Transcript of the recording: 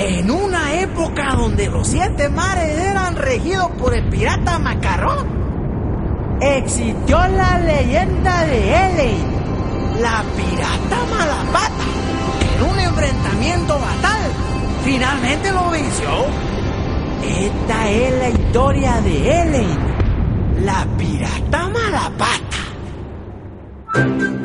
En una época donde los 7 mares eran regidos por el pirata Macarrón, existió la leyenda de Elaine, la pirata malapata, que en un enfrentamiento fatal finalmente lo venció. Esta es la historia de Elaine, la pirata malapata.